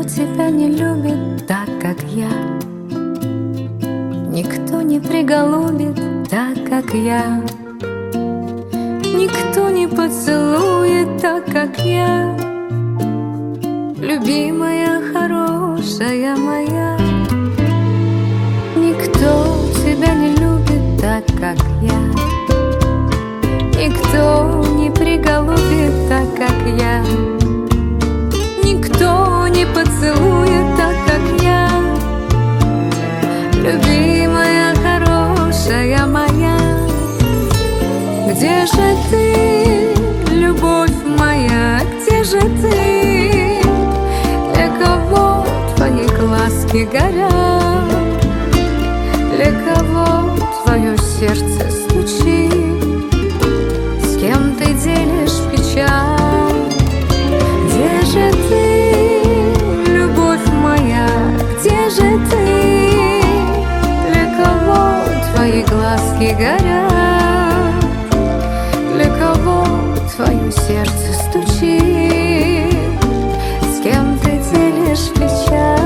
тебя не любит так, как я. Никто не приголубит так, как я. Никто не поцелует так, как я. Любимая, хорошая моя. Никто тебя не любит так, как я. Никто не приголубит так, как я. Никто не поцелует так, как я. Любимая, хорошая моя. Где же ты, любовь моя, где же ты? Для кого твои глазки горят? Для кого твое сердце стучит? С кем ты делишь печаль? Где же ты, любовь моя, где же ты? Для кого твои глазки горят? Для кого твое сердце стучит? С кем ты делишь печаль?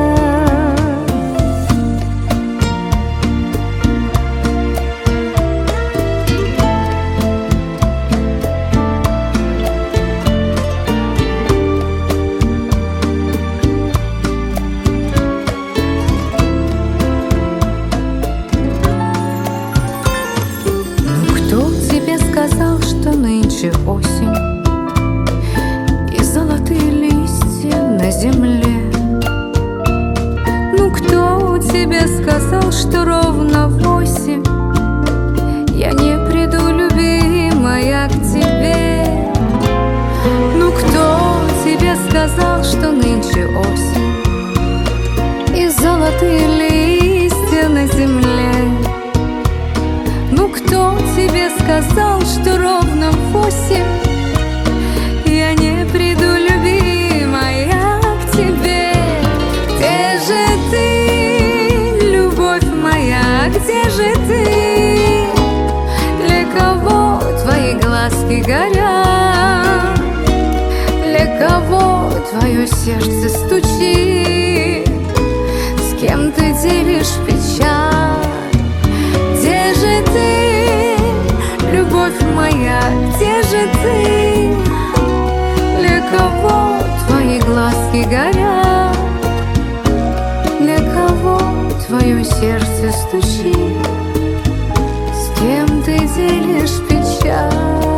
Сказал, что нынче осень и золотые листья на земле. Ну кто тебе сказал, что ровно 8 я не приду, любимая, к тебе? Ну кто тебе сказал, что нынче осень и золотые листья на земле? Ну кто тебе сказал, что ровно в 8 я не приду, любимая, к тебе? Где же ты, любовь моя, где же ты? Для кого твои глазки горят? Для кого твое сердце стучит? С кем ты делишь печаль? Где же ты, любовь моя, где же ты? Для кого твои глазки горят? Для кого твое сердце стучит? С кем ты делишь печаль?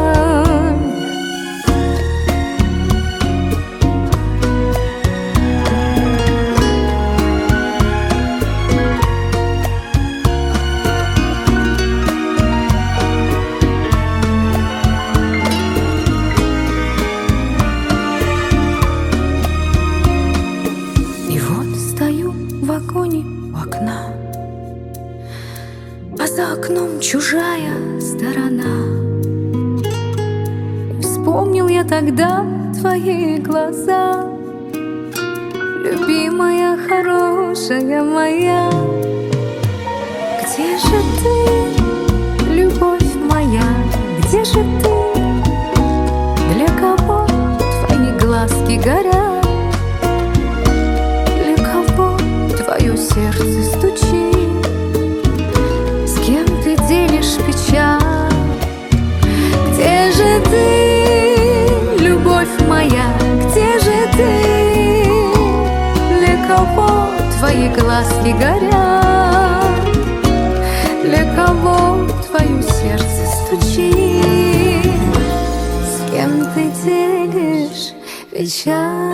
У окна, а за окном чужая сторона. И вспомнил я тогда твои глаза, любимая, хорошая моя. Где же ты, любовь моя, где же ты? Для кого твои глазки горят? Твое сердце стучит, с кем ты делишь печаль? Где же ты, любовь моя, где же ты? Для кого твои глазки горят? Для кого твое сердце стучит? С кем ты делишь печаль?